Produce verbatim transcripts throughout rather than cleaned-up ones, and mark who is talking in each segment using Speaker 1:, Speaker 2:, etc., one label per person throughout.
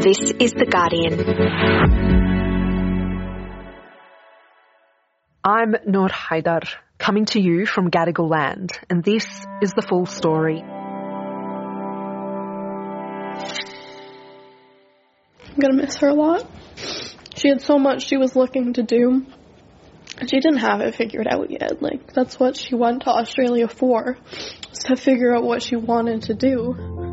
Speaker 1: This is The Guardian.
Speaker 2: I'm Noor Haidar, coming to you from Gadigal land, and this is the full story.
Speaker 3: I'm going to miss her a lot. She had so much she was looking to do. She didn't have it figured out yet. Like, that's what she went to Australia for, was to figure out what she wanted to do.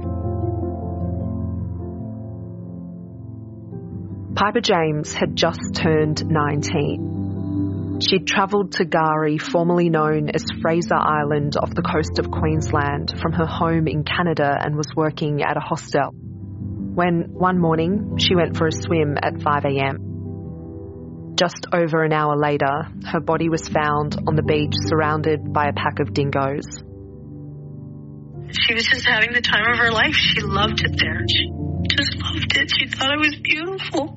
Speaker 2: Piper James had just turned nineteen. She'd travelled to Gari, formerly known as Fraser Island, off the coast of Queensland, from her home in Canada and was working at a hostel. When one morning she went for a swim at five a.m. Just over an hour later, her body was found on the beach surrounded by a pack of dingoes.
Speaker 4: She was just having the time of her life. She loved it there. She just loved it. She thought it was beautiful.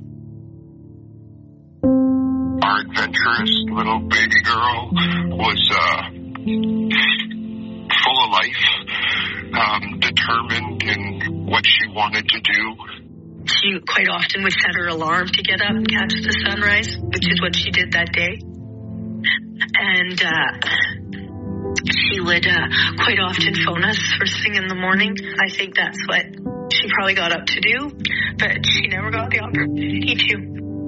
Speaker 5: Our adventurous little baby girl was uh, full of life, um, determined in what she wanted to do.
Speaker 4: She quite often would set her alarm to get up and catch the sunrise, which is what she did that day. And uh, she would uh, quite often phone us first thing in the morning. I think that's what she probably got up to do, but she never got the opportunity to.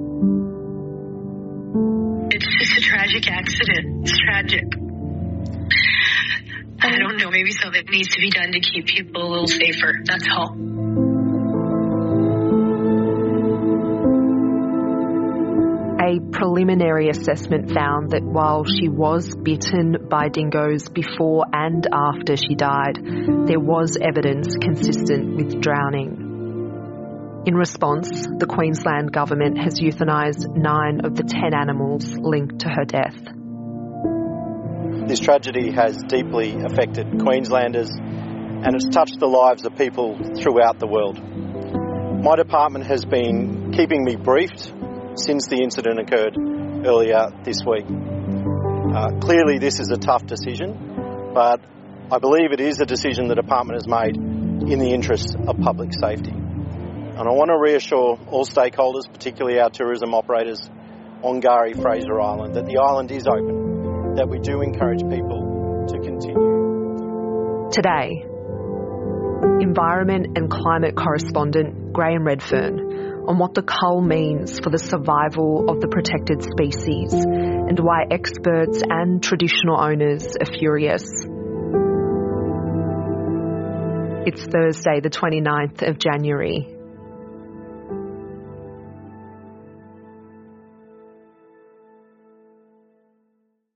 Speaker 4: It's just a tragic accident. It's tragic. I don't know, maybe something needs to be done to keep people a little safer. That's all.
Speaker 2: A preliminary assessment found that while she was bitten by dingoes before and after she died, there was evidence consistent with drowning. In response, the Queensland government has euthanised nine of the ten animals linked to her death.
Speaker 6: This tragedy has deeply affected Queenslanders and it's touched the lives of people throughout the world. My department has been keeping me briefed since the incident occurred earlier this week. Uh, clearly this is a tough decision, but I believe it is a decision the department has made in the interests of public safety. And I want to reassure all stakeholders, particularly our tourism operators on Gari Fraser Island, that the island is open, that we do encourage people to continue.
Speaker 2: Today, Environment and Climate Correspondent Graham Redfern on what the cull means for the survival of the protected species and why experts and traditional owners are furious. It's Thursday, the twenty-ninth of January.